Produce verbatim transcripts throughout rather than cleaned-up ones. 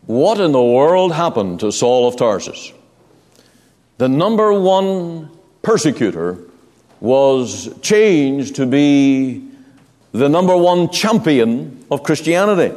What in the world happened to Saul of Tarsus? The number one persecutor was changed to be the number one champion of Christianity.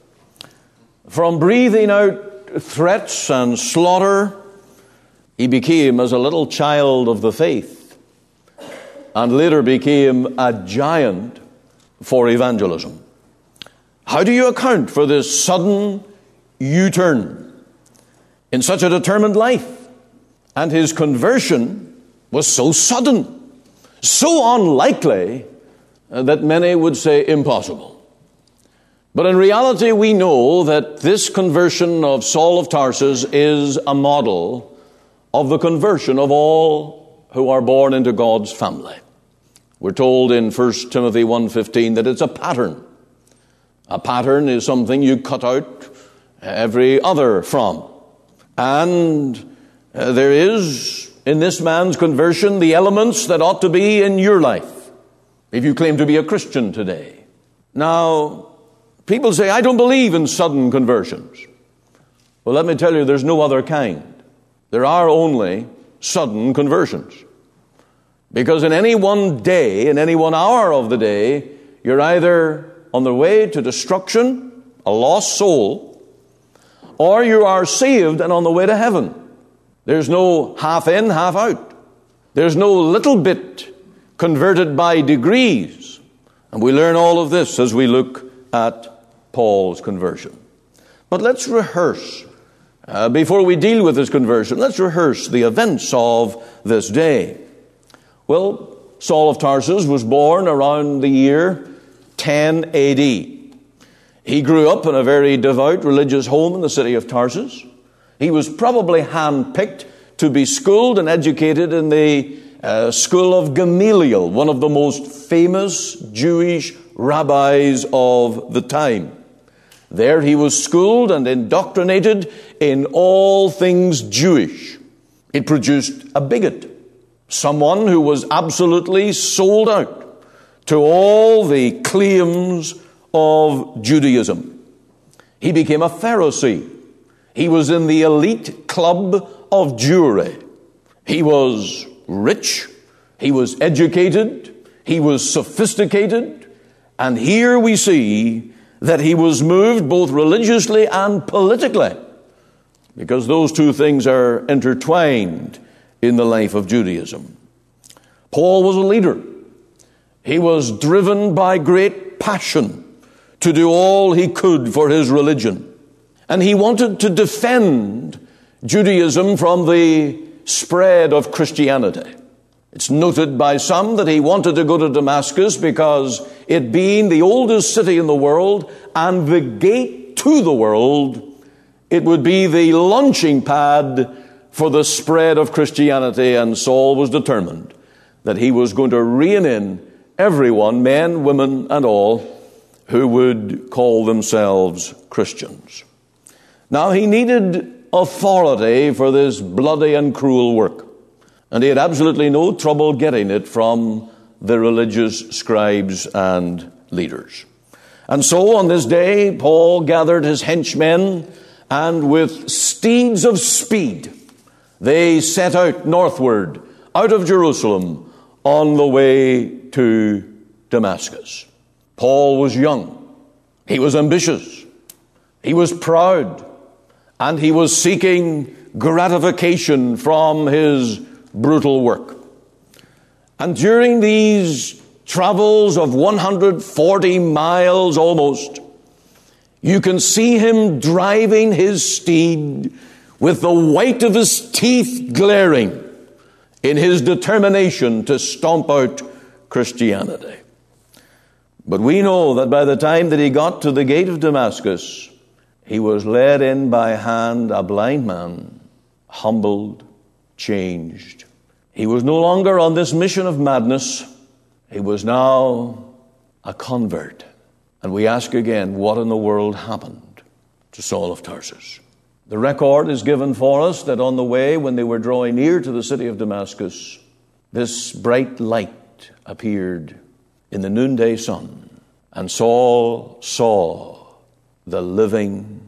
From breathing out threats and slaughter, he became as a little child of the faith, and later became a giant for evangelism. How do you account for this sudden U-turn in such a determined life? And his conversion was so sudden, so unlikely, uh, that many would say impossible. But in reality, we know that this conversion of Saul of Tarsus is a model of the conversion of all who are born into God's family. We're told in First Timothy one fifteen that it's a pattern. A pattern is something you cut out every other from. And Uh, there is, in this man's conversion, the elements that ought to be in your life, if you claim to be a Christian today. Now, people say, I don't believe in sudden conversions. Well, let me tell you, there's no other kind. There are only sudden conversions. Because in any one day, in any one hour of the day, you're either on the way to destruction, a lost soul, or you are saved and on the way to heaven. There's no half in, half out. There's no little bit converted by degrees. And we learn all of this as we look at Paul's conversion. But let's rehearse, uh, before we deal with his conversion, let's rehearse the events of this day. Well, Saul of Tarsus was born around the year ten A D. He grew up in a very devout religious home in the city of Tarsus. He was probably handpicked to be schooled and educated in the uh, school of Gamaliel, one of the most famous Jewish rabbis of the time. There he was schooled and indoctrinated in all things Jewish. It produced a bigot, someone who was absolutely sold out to all the claims of Judaism. He became a Pharisee. He was in the elite club of Jewry. He was rich. He was educated. He was sophisticated. And here we see that he was moved both religiously and politically, because those two things are intertwined in the life of Judaism. Paul was a leader. He was driven by great passion to do all he could for his religion. And he wanted to defend Judaism from the spread of Christianity. It's noted by some that he wanted to go to Damascus because, it being the oldest city in the world and the gate to the world, it would be the launching pad for the spread of Christianity. And Saul was determined that he was going to rein in everyone, men, women, and all, who would call themselves Christians. Now, he needed authority for this bloody and cruel work, and he had absolutely no trouble getting it from the religious scribes and leaders. And so on this day, Paul gathered his henchmen, and with steeds of speed, they set out northward, out of Jerusalem, on the way to Damascus. Paul was young. He was ambitious. He was proud. And he was seeking gratification from his brutal work. And during these travels of one hundred forty miles almost, you can see him driving his steed with the white of his teeth glaring in his determination to stomp out Christianity. But we know that by the time that he got to the gate of Damascus, he was led in by hand, a blind man, humbled, changed. He was no longer on this mission of madness. He was now a convert. And we ask again, what in the world happened to Saul of Tarsus? The record is given for us that on the way, when they were drawing near to the city of Damascus, this bright light appeared in the noonday sun, and Saul saw the living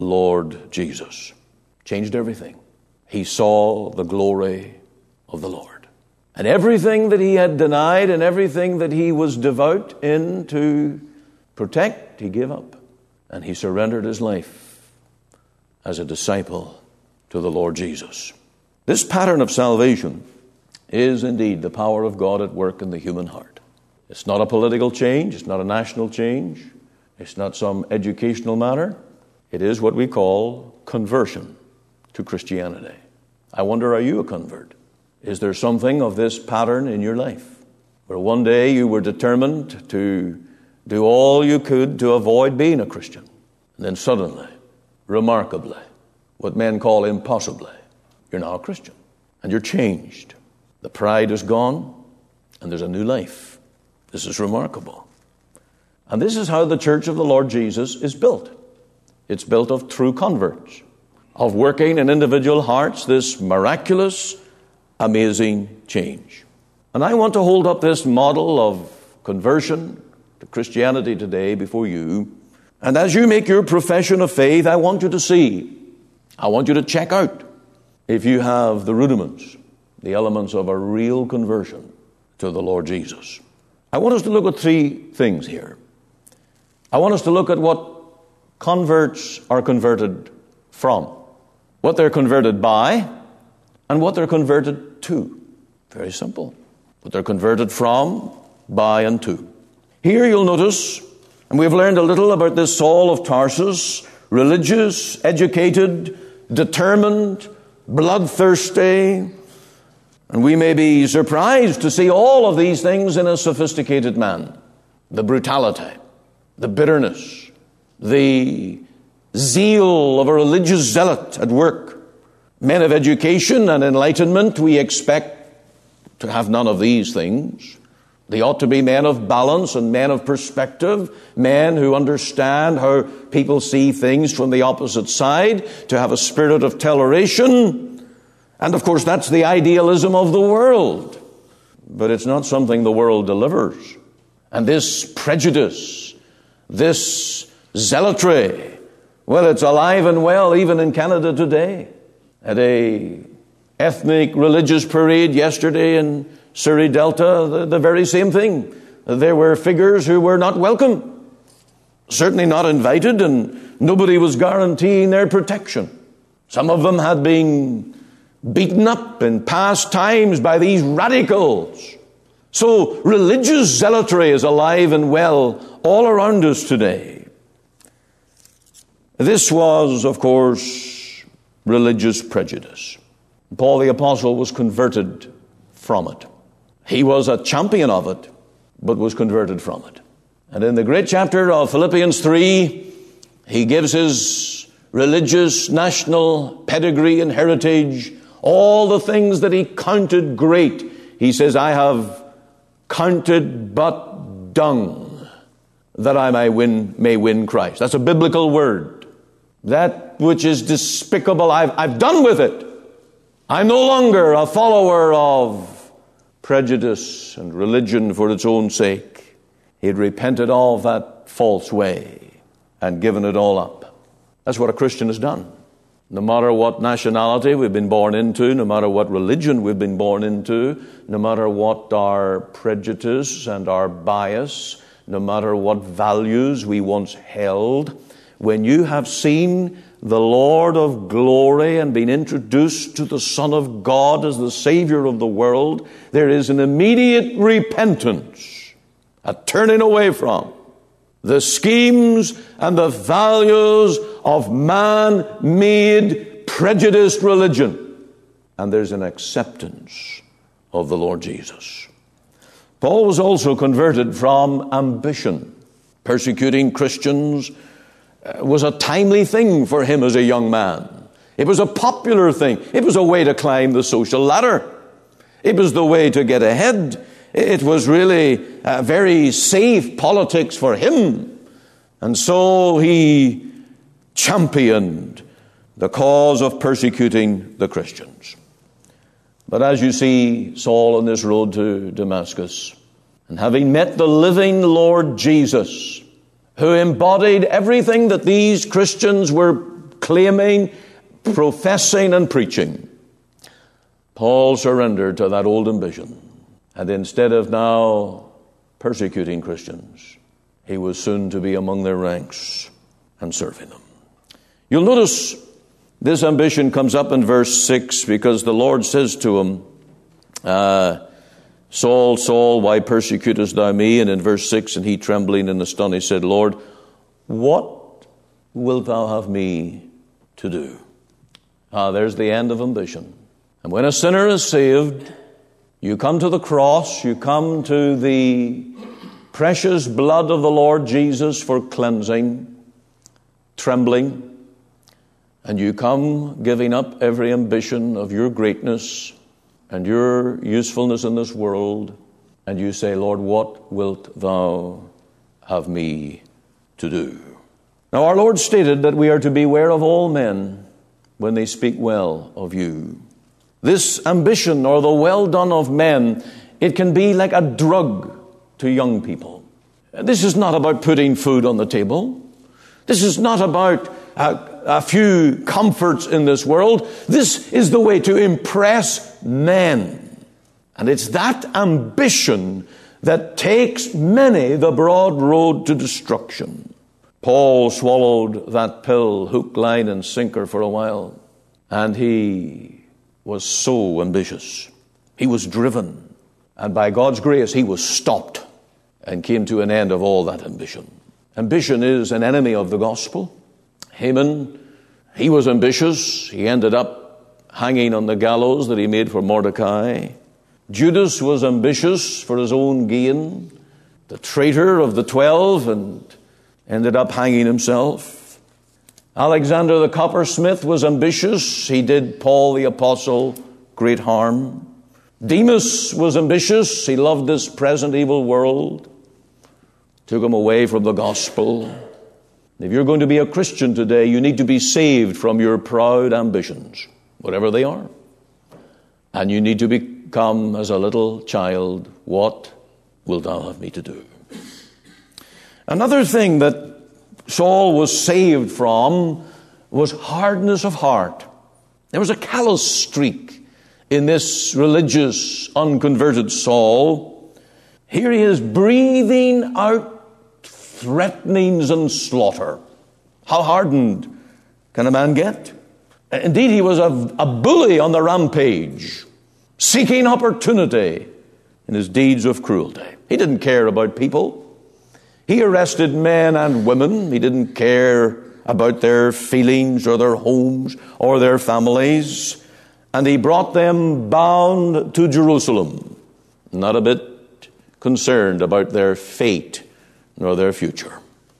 Lord Jesus. Changed everything. He saw the glory of the Lord. And everything that he had denied and everything that he was devout in to protect, he gave up. And he surrendered his life as a disciple to the Lord Jesus. This pattern of salvation is indeed the power of God at work in the human heart. It's not a political change. It's not a national change. It's not some educational matter. It is what we call conversion to Christianity. I wonder, are you a convert? Is there something of this pattern in your life where one day you were determined to do all you could to avoid being a Christian, and then suddenly, remarkably, what men call impossibly, you're now a Christian and you're changed. The pride is gone and there's a new life. This is remarkable. And this is how the church of the Lord Jesus is built. It's built of true converts, of working in individual hearts this miraculous, amazing change. And I want to hold up this model of conversion to Christianity today before you. And as you make your profession of faith, I want you to see, I want you to check out if you have the rudiments, the elements of a real conversion to the Lord Jesus. I want us to look at three things here. I want us to look at what converts are converted from, what they're converted by, and what they're converted to. Very simple. What they're converted from, by, and to. Here you'll notice, and we've learned a little about this Saul of Tarsus, religious, educated, determined, bloodthirsty, and we may be surprised to see all of these things in a sophisticated man. The brutality, the bitterness, the zeal of a religious zealot at work. Men of education and enlightenment, we expect to have none of these things. They ought to be men of balance and men of perspective, men who understand how people see things from the opposite side, to have a spirit of toleration. And of course, that's the idealism of the world. But it's not something the world delivers. And this prejudice, this zealotry, well, it's alive and well even in Canada today. At a ethnic religious parade yesterday in Surrey Delta, the, the very same thing. There were figures who were not welcome, certainly not invited, and nobody was guaranteeing their protection. Some of them had been beaten up in past times by these radicals. So religious zealotry is alive and well all around us today. This was, of course, religious prejudice. Paul the Apostle was converted from it. He was a champion of it, but was converted from it. And in the great chapter of Philippians three, he gives his religious, national pedigree and heritage, all the things that he counted great. He says, I have counted but dung that I may win, may win Christ. That's a biblical word. That which is despicable, I've, I've done with it. I'm no longer a follower of prejudice and religion for its own sake. He had repented of that false way and given it all up. That's what a Christian has done. No matter what nationality we've been born into, no matter what religion we've been born into, no matter what our prejudice and our bias, no matter what values we once held, when you have seen the Lord of glory and been introduced to the Son of God as the Savior of the world, there is an immediate repentance, a turning away from the schemes and the values of man-made prejudiced religion. And there's an acceptance of the Lord Jesus. Paul was also converted from ambition. Persecuting Christians was a timely thing for him as a young man. It was a popular thing. It was a way to climb the social ladder. It was the way to get ahead. It was really a very safe politics for him. And so he championed the cause of persecuting the Christians. But as you see Saul on this road to Damascus, and having met the living Lord Jesus, who embodied everything that these Christians were proclaiming, professing, and preaching. Paul surrendered to that old ambition. And instead of now persecuting Christians, he was soon to be among their ranks and serving them. You'll notice this ambition comes up in verse six because the Lord says to him, uh, Saul, Saul, why persecutest thou me? And in verse six, and he trembling and astonished said, Lord, what wilt thou have me to do? Ah, there's the end of ambition. And when a sinner is saved, you come to the cross, you come to the precious blood of the Lord Jesus for cleansing, trembling, and you come giving up every ambition of your greatness and your usefulness in this world, and you say, Lord, what wilt thou have me to do? Now, our Lord stated that we are to beware of all men when they speak well of you. This ambition, or the well done of men, it can be like a drug to young people. This is not about putting food on the table. This is not about a, a few comforts in this world. This is the way to impress men. And it's that ambition that takes many the broad road to destruction. Paul swallowed that pill, hook, line, and sinker for a while. And he was so ambitious. He was driven. And by God's grace, he was stopped and came to an end of all that ambition. Ambition is an enemy of the gospel. Haman, he was ambitious. He ended up hanging on the gallows that he made for Mordecai. Judas was ambitious for his own gain. The traitor of the twelve, and ended up hanging himself. Alexander the coppersmith was ambitious. He did Paul the apostle great harm. Demas was ambitious. He loved this present evil world. Took him away from the gospel. If you're going to be a Christian today, you need to be saved from your proud ambitions, whatever they are. And you need to become, as a little child, what wilt thou have me to do? Another thing that Saul was saved from was hardness of heart. There was a callous streak in this religious, unconverted Saul. Here he is breathing out threatenings and slaughter. How hardened can a man get? Indeed, he was a, a bully on the rampage, seeking opportunity in his deeds of cruelty. He didn't care about people. He arrested men and women. He didn't care about their feelings or their homes or their families. And he brought them bound to Jerusalem, not a bit concerned about their fate nor their future.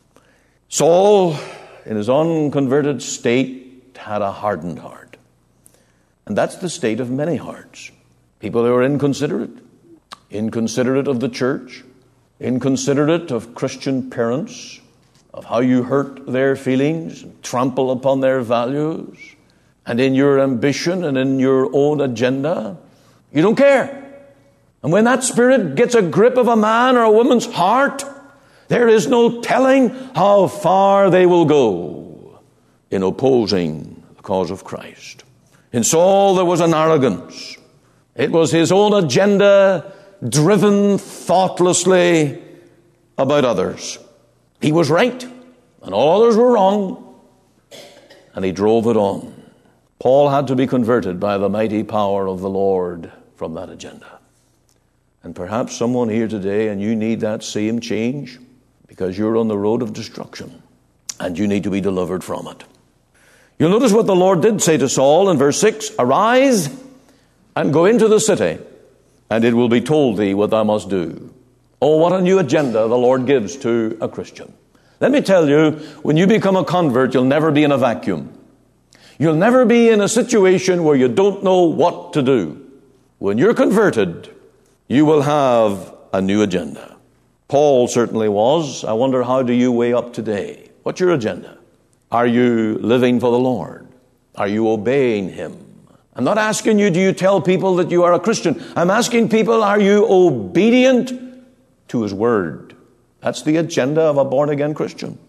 Saul, in his unconverted state, had a hardened heart. And that's the state of many hearts. People who are inconsiderate, inconsiderate of the church, inconsiderate of Christian parents, of how you hurt their feelings, and trample upon their values, and in your ambition and in your own agenda, you don't care. And when that spirit gets a grip of a man or a woman's heart, there is no telling how far they will go in opposing the cause of Christ. In Saul, there was an arrogance. It was his own agenda driven thoughtlessly about others. He was right, and all others were wrong, and he drove it on. Paul had to be converted by the mighty power of the Lord from that agenda. And perhaps someone here today, and you need that same change because you're on the road of destruction, and you need to be delivered from it. You'll notice what the Lord did say to Saul in verse six, arise and go into the city, and it will be told thee what thou must do. Oh, what a new agenda the Lord gives to a Christian. Let me tell you, when you become a convert, you'll never be in a vacuum. You'll never be in a situation where you don't know what to do. When you're converted, you will have a new agenda. Paul certainly was. I wonder, how do you weigh up today? What's your agenda? Are you living for the Lord? Are you obeying Him? I'm not asking you, do you tell people that you are a Christian? I'm asking people, are you obedient to His Word? That's the agenda of a born-again Christian.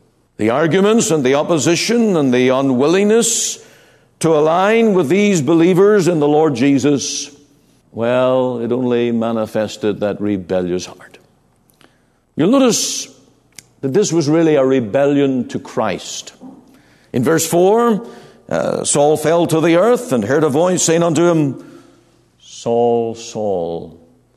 The arguments and the opposition and the unwillingness to align with these believers in the Lord Jesus, well, it only manifested that rebellious heart. You'll notice that this was really a rebellion to Christ. In verse four, uh, Saul fell to the earth and heard a voice saying unto him, Saul, Saul,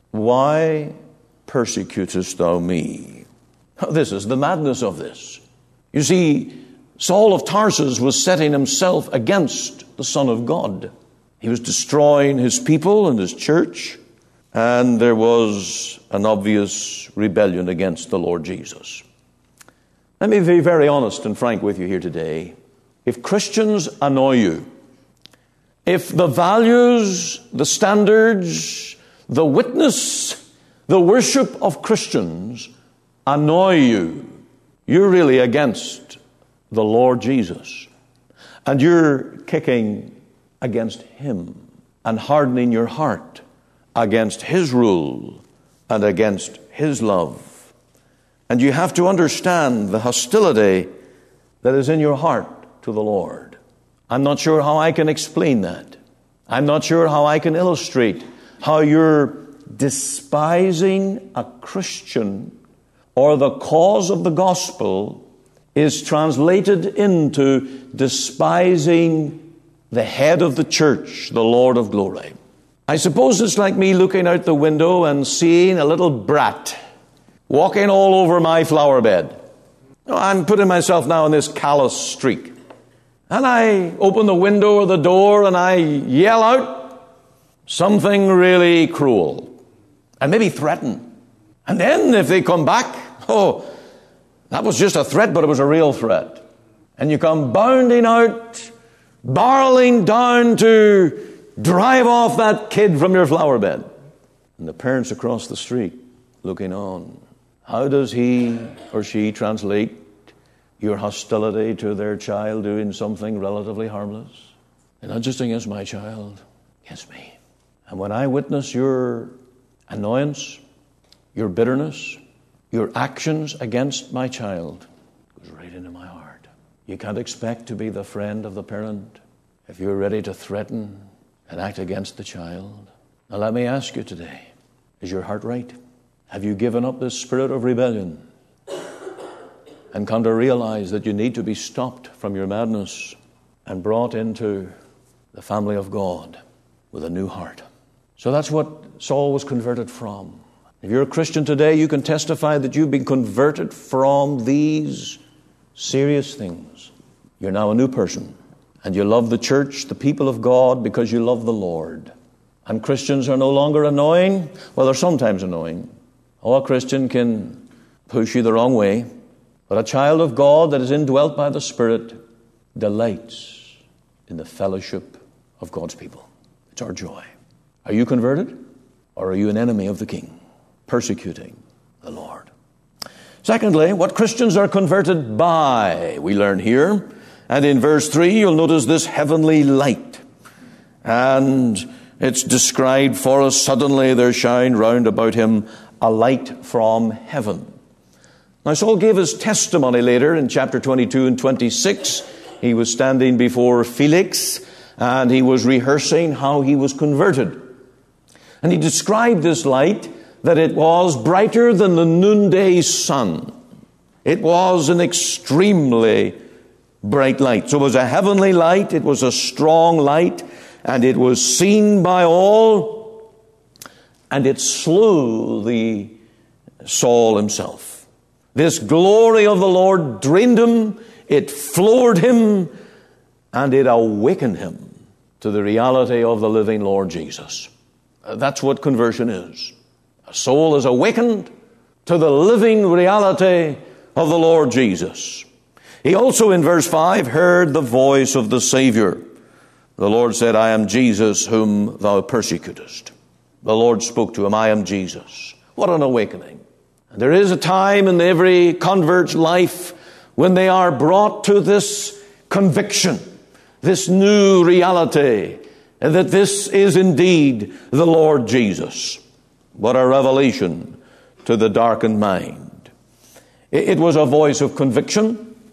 why persecutest thou me? This is the madness of this. You see, Saul of Tarsus was setting himself against the Son of God. He was destroying his people and his church, and there was an obvious rebellion against the Lord Jesus. Let me be very honest and frank with you here today. If Christians annoy you, if the values, the standards, the witness, the worship of Christians annoy you, you're really against the Lord Jesus. And you're kicking against Him and hardening your heart against His rule and against His love. And you have to understand the hostility that is in your heart to the Lord. I'm not sure how I can explain that. I'm not sure how I can illustrate how you're despising a Christian or the cause of the gospel is translated into despising the head of the church, the Lord of glory. I suppose it's like me looking out the window and seeing a little brat walking all over my flower bed. I'm putting myself now in this callous streak. And I open the window or the door and I yell out something really cruel and maybe threaten. And then if they come back, oh, that was just a threat, but it was a real threat. And you come bounding out, barreling down to drive off that kid from your flower bed. And the parents across the street looking on. How does he or she translate your hostility to their child doing something relatively harmless? And not just against my child, against me. And when I witness your annoyance, your bitterness, your actions against my child, it goes right into my heart. You can't expect to be the friend of the parent if you're ready to threaten and act against the child. Now let me ask you today, is your heart right? Have you given up this spirit of rebellion and come to realize that you need to be stopped from your madness and brought into the family of God with a new heart? So that's what Saul was converted from. If you're a Christian today, you can testify that you've been converted from these serious things. You're now a new person, and you love the church, the people of God, because you love the Lord. And Christians are no longer annoying. Well, they're sometimes annoying. Oh, a Christian can push you the wrong way. But a child of God that is indwelt by the Spirit delights in the fellowship of God's people. It's our joy. Are you converted? Or are you an enemy of the King, persecuting the Lord? Secondly, what Christians are converted by, we learn here. And in verse three, you'll notice this heavenly light. And it's described for us, suddenly there shined round about him a light from heaven. Now, Saul gave his testimony later in chapter twenty-two and twenty-six. He was standing before Felix, and he was rehearsing how he was converted. And he described this light, that it was brighter than the noonday sun. It was an extremely bright light. So it was a heavenly light, it was a strong light, and it was seen by all, and it slew the Saul himself. This glory of the Lord drained him, it floored him, and it awakened him to the reality of the living Lord Jesus. That's what conversion is. A soul is awakened to the living reality of the Lord Jesus. He also, in verse five, heard the voice of the Savior. The Lord said, I am Jesus whom thou persecutest. The Lord spoke to him, I am Jesus. What an awakening. And there is a time in every convert's life when they are brought to this conviction, this new reality, that this is indeed the Lord Jesus. What a revelation to the darkened mind. It was a voice of conviction.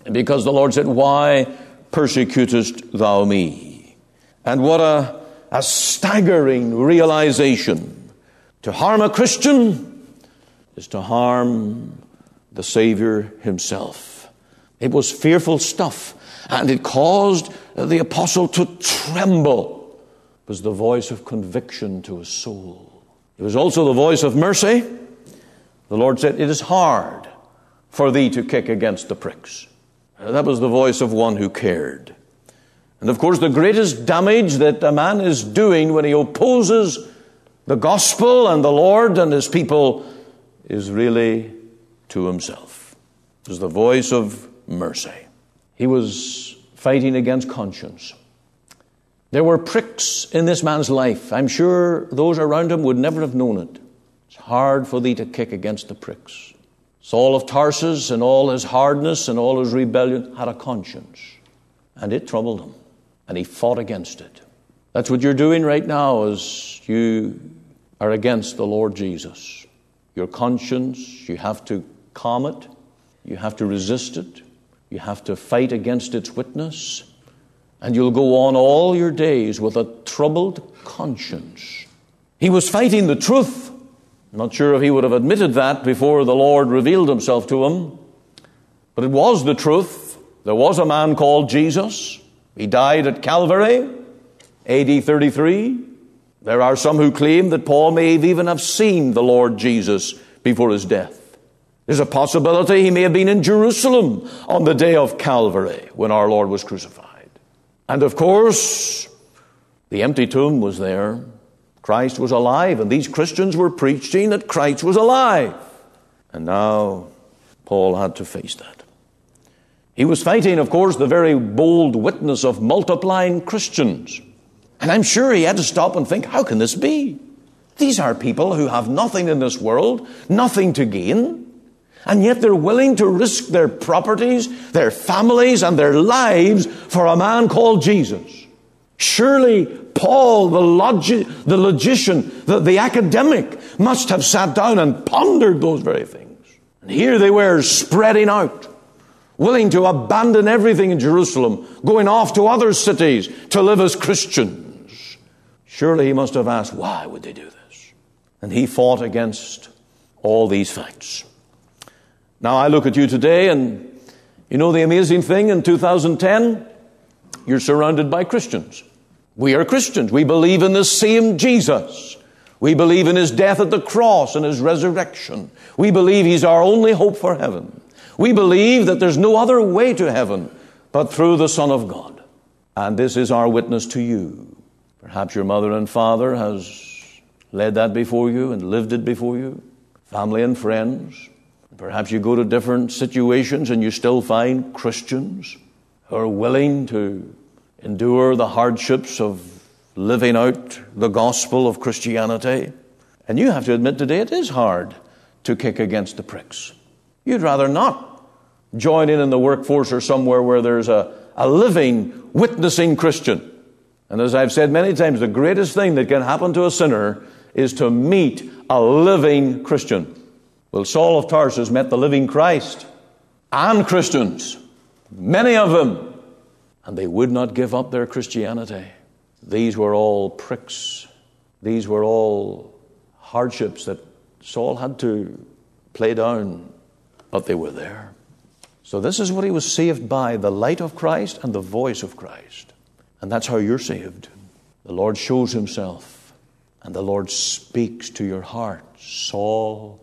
Because the Lord said, why persecutest thou me? And what a, a staggering realization. To harm a Christian is to harm the Savior himself. It was fearful stuff, and it caused the apostle to tremble. It was the voice of conviction to his soul. It was also the voice of mercy. The Lord said, it is hard for thee to kick against the pricks. That was the voice of one who cared. And of course, the greatest damage that a man is doing when he opposes the gospel and the Lord and his people is really to himself. It was the voice of mercy. He was fighting against conscience. There were pricks in this man's life. I'm sure those around him would never have known it. It's hard for thee to kick against the pricks. Saul of Tarsus, in all his hardness and all his rebellion, had a conscience. And it troubled him. And he fought against it. That's what you're doing right now, as you are against the Lord Jesus. Your conscience, you have to calm it. You have to resist it. You have to fight against its witness. And you'll go on all your days with a troubled conscience. He was fighting the truth. I'm not sure if he would have admitted that before the Lord revealed himself to him. But it was the truth. There was a man called Jesus. He died at Calvary, A D thirty-three. There are some who claim that Paul may even have seen the Lord Jesus before his death. There's a possibility he may have been in Jerusalem on the day of Calvary when our Lord was crucified. And of course, the empty tomb was there. Christ was alive, and these Christians were preaching that Christ was alive. And now Paul had to face that. He was fighting, of course, the very bold witness of multiplying Christians. And I'm sure he had to stop and think, how can this be? These are people who have nothing in this world, nothing to gain, and yet they're willing to risk their properties, their families, and their lives for a man called Jesus. Surely Paul, the, logi- the logician, the, the academic, must have sat down and pondered those very things. And here they were spreading out, willing to abandon everything in Jerusalem, going off to other cities to live as Christians. Surely he must have asked, why would they do this? And he fought against all these facts. Now I look at you today, and you know the amazing thing, in two thousand ten, you're surrounded by Christians. We are Christians. We believe in the same Jesus. We believe in his death at the cross and his resurrection. We believe he's our only hope for heaven. We believe that there's no other way to heaven but through the Son of God. And this is our witness to you. Perhaps your mother and father has led that before you and lived it before you. Family and friends. Perhaps you go to different situations and you still find Christians who are willing to endure the hardships of living out the gospel of Christianity. And you have to admit today it is hard to kick against the pricks. You'd rather not join in in the workforce or somewhere where there's a, a living, witnessing Christian. And as I've said many times, the greatest thing that can happen to a sinner is to meet a living Christian. Well, Saul of Tarsus met the living Christ and Christians, many of them, and they would not give up their Christianity. These were all pricks. These were all hardships that Saul had to play down, but they were there. So this is what he was saved by, the light of Christ and the voice of Christ. And that's how you're saved. The Lord shows himself, and the Lord speaks to your heart. Saul,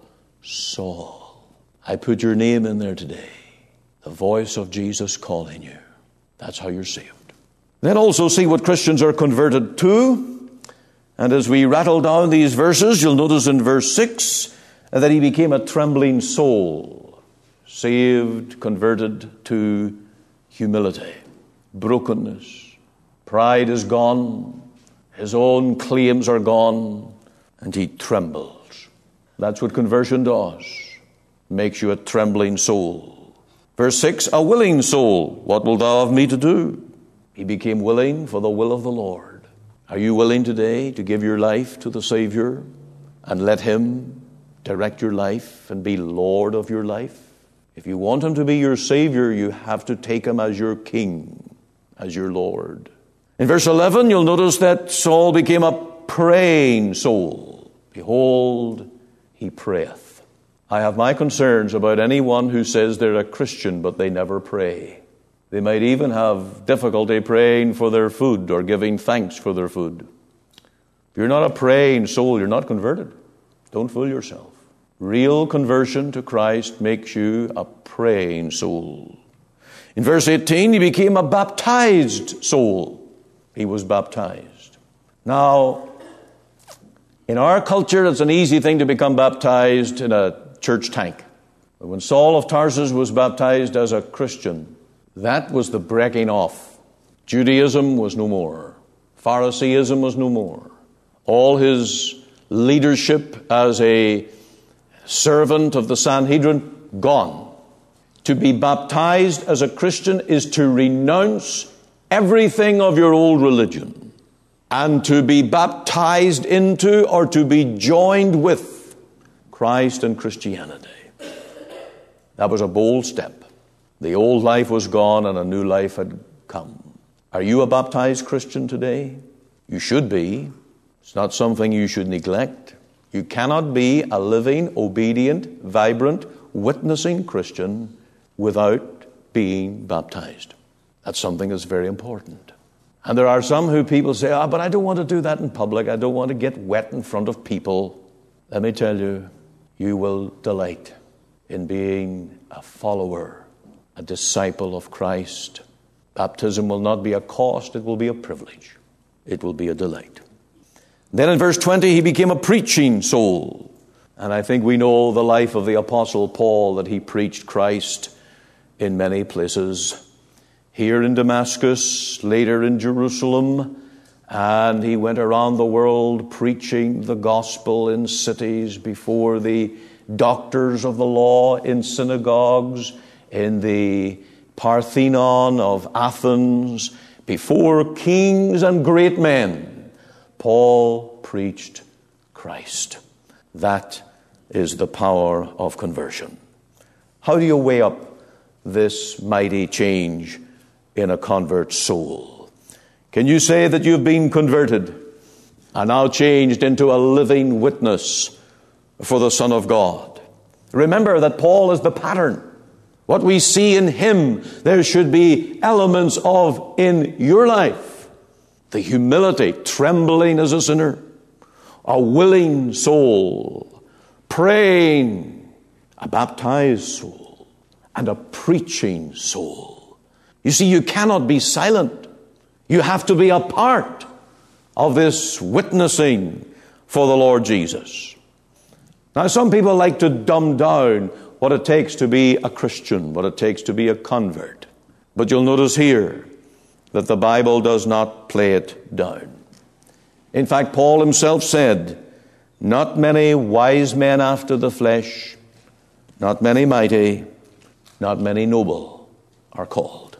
Saul, I put your name in there today. The voice of Jesus calling you. That's how you're saved. Then also see what Christians are converted to. And as we rattle down these verses, you'll notice in verse six that he became a trembling soul. Saved, converted to humility, brokenness. Pride is gone. His own claims are gone. And he trembles. That's what conversion does. Makes you a trembling soul. Verse six, a willing soul. What wilt thou have me to do? He became willing for the will of the Lord. Are you willing today to give your life to the Savior and let him direct your life and be Lord of your life? If you want him to be your Savior, you have to take him as your King, as your Lord. In verse eleven, you'll notice that Saul became a praying soul. Behold, he prayeth. I have my concerns about anyone who says they're a Christian, but they never pray. They might even have difficulty praying for their food or giving thanks for their food. If you're not a praying soul, you're not converted. Don't fool yourself. Real conversion to Christ makes you a praying soul. In verse eighteen, he became a baptized soul. He was baptized. Now, in our culture, it's an easy thing to become baptized in a church tank. But when Saul of Tarsus was baptized as a Christian, that was the breaking off. Judaism was no more. Phariseeism was no more. All his leadership as a servant of the Sanhedrin, gone. To be baptized as a Christian is to renounce everything of your old religion and to be baptized into or to be joined with Christ and Christianity. That was a bold step. The old life was gone and a new life had come. Are you a baptized Christian today? You should be. It's not something you should neglect. You cannot be a living, obedient, vibrant, witnessing Christian without being baptized. That's something that's very important. And there are some who people say, ah, but I don't want to do that in public. I don't want to get wet in front of people. Let me tell you, you will delight in being a follower, a disciple of Christ. Baptism will not be a cost, it will be a privilege. It will be a delight. Then in verse twenty, he became a preaching soul. And I think we know the life of the Apostle Paul, that he preached Christ in many places. Here in Damascus, later in Jerusalem, and he went around the world preaching the gospel in cities, before the doctors of the law, in synagogues, in the Parthenon of Athens, before kings and great men. Paul preached Christ. That is the power of conversion. How do you weigh up this mighty change in a convert's soul? Can you say that you've been converted and now changed into a living witness for the Son of God? Remember that Paul is the pattern. What we see in him, there should be elements of in your life. The humility, trembling as a sinner, a willing soul, praying, a baptized soul, and a preaching soul. You see, you cannot be silent. You have to be a part of this witnessing for the Lord Jesus. Now, some people like to dumb down what it takes to be a Christian, what it takes to be a convert. But you'll notice here that the Bible does not play it down. In fact, Paul himself said, not many wise men after the flesh, not many mighty, not many noble are called.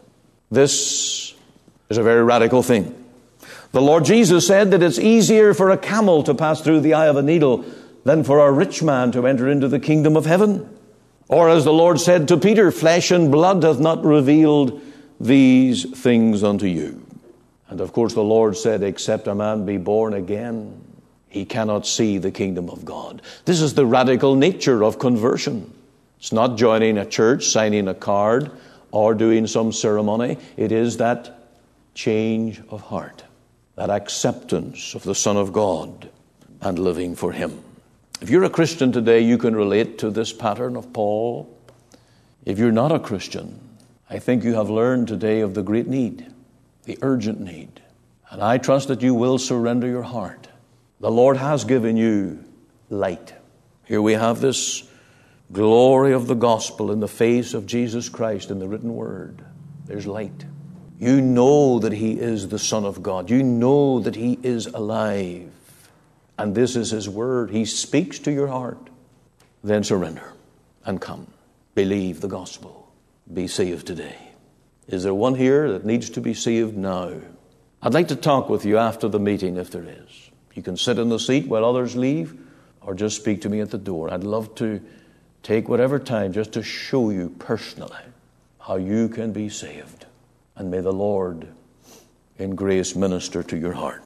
This is a very radical thing. The Lord Jesus said that it's easier for a camel to pass through the eye of a needle than for a rich man to enter into the kingdom of heaven. Or as the Lord said to Peter, flesh and blood hath not revealed these things unto you. And of course the Lord said, except a man be born again, he cannot see the kingdom of God. This is the radical nature of conversion. It's not joining a church, signing a card, or doing some ceremony. It is that change of heart, that acceptance of the Son of God and living for him. If you're a Christian today, you can relate to this pattern of Paul. If you're not a Christian, I think you have learned today of the great need, the urgent need. And I trust that you will surrender your heart. The Lord has given you light. Here we have this glory of the gospel in the face of Jesus Christ in the written word. There's light. You know that he is the Son of God. You know that he is alive. And this is his word. He speaks to your heart. Then surrender and come. Believe the gospel. Be saved today. Is there one here that needs to be saved now? I'd like to talk with you after the meeting if there is. You can sit in the seat while others leave, or just speak to me at the door. I'd love to take whatever time just to show you personally how you can be saved. And may the Lord in grace minister to your heart.